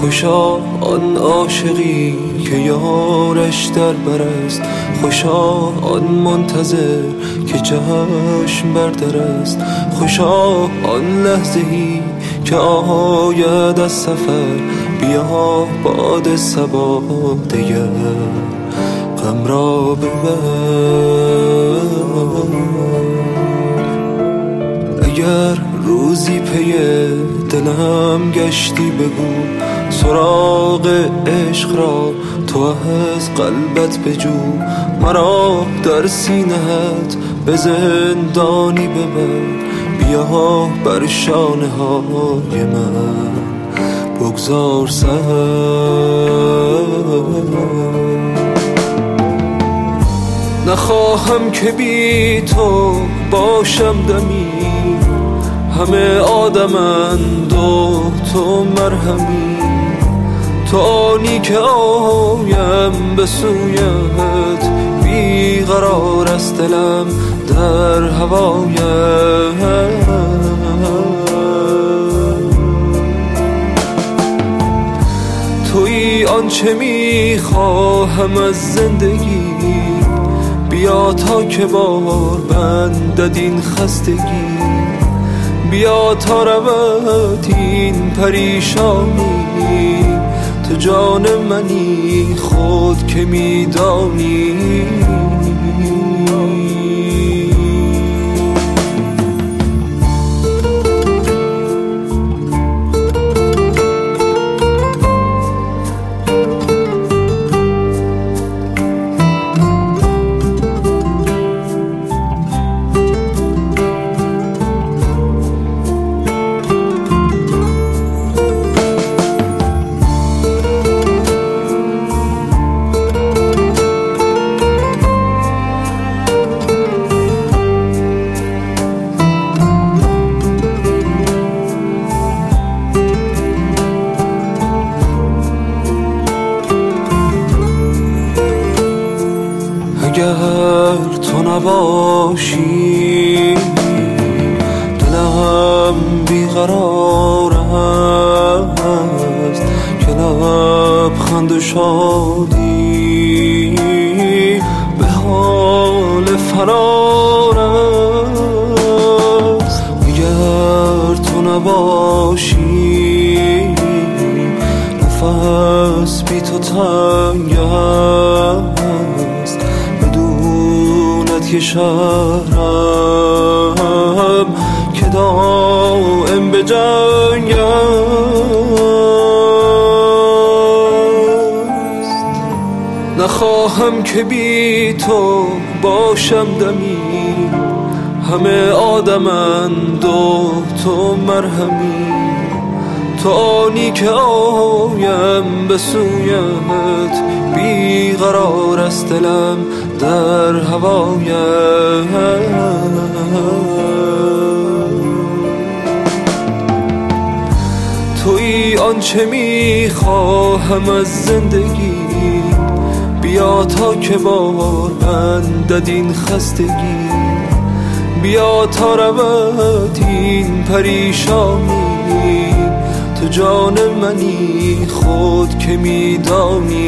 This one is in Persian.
خوشا آن عاشقی که یارش در بر است، خوشا آن منتظر که چشم بر در است، خوشا آن لحظه‌ای که آید از سفر، بیا باد صبا دگر غم را ببر. اگر روزی پی دلم گشتی بگو، سراغ عشق را تو از قلبت بجو، مرا در سینه‌ات به زندانی ببر، بیا بر شانه های من بگذار سر. نخواهم که بی تو باشم دمی، همه آدمند و تو مرهمی، تو آنی که آیم به سویت، بیقرار است دلم در هوایت. تویی آنچه میخواهم از زندگی، بیا تا که بار بندد این خستگی، بیا تا رود این پریشانی، تو جان منی خود که میدانی. اگر تو نباشی دلم بیقرار است، که لبخند و شادی به حال فرار است. اگر تو نباشی نفس بی تو تنگ است، که شهرم که دائم به جنگ است. نخواهم که بی تو باشم دمی، همه آدمند و تو مرهمی، تو آنی که آیم به سویت، بیقرار است دلم در هوایت. تویی آنچه میخواهم از زندگی، بیا تا که بار بندد این خستگی، بیا تا رود این پریشانی، تو جان منی خود که میدانی.